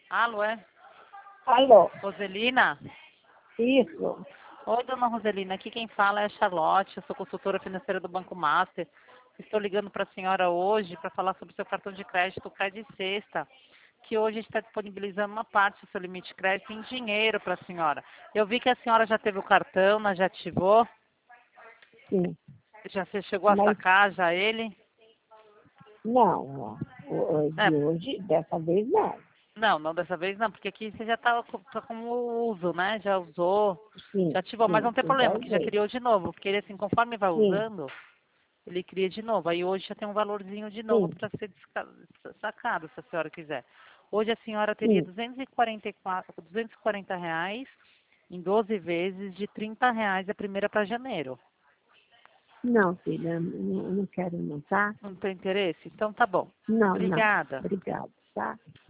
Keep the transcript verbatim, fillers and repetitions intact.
Alô, é? Alô, Roselina? isso. Oi, dona Roselina. Aqui quem fala é a Charlotte. Eu sou consultora financeira do Banco Master. Estou ligando para a senhora hoje para falar sobre o seu cartão de crédito, o Cred Sexta, que hoje está disponibilizando uma parte do seu limite de crédito em dinheiro para a senhora. Eu vi que a senhora já teve o cartão, né, já ativou, Sim. já você chegou a Mas sacar já ele? não, ó, o- É, de hoje, dessa vez não. não, não dessa vez não, porque aqui você já está com, tá com o uso, né? Já usou, já Sim, ativou, mas não sim, tem eu já problema, que já usei. criou de novo, porque ele assim, conforme vai Sim, usando, ele cria de novo. Aí hoje já tem um valorzinho de novo sim, para ser desca- sacado, se a senhora quiser. Hoje a senhora teria sim. duzentos e quarenta e quatro, duzentos e quarenta reais em doze vezes de trinta reais a primeira para janeiro. Não, filha, eu não, eu não quero não, tá? Não tem interesse? Então tá bom. Não, não. Obrigada. Obrigado, tá?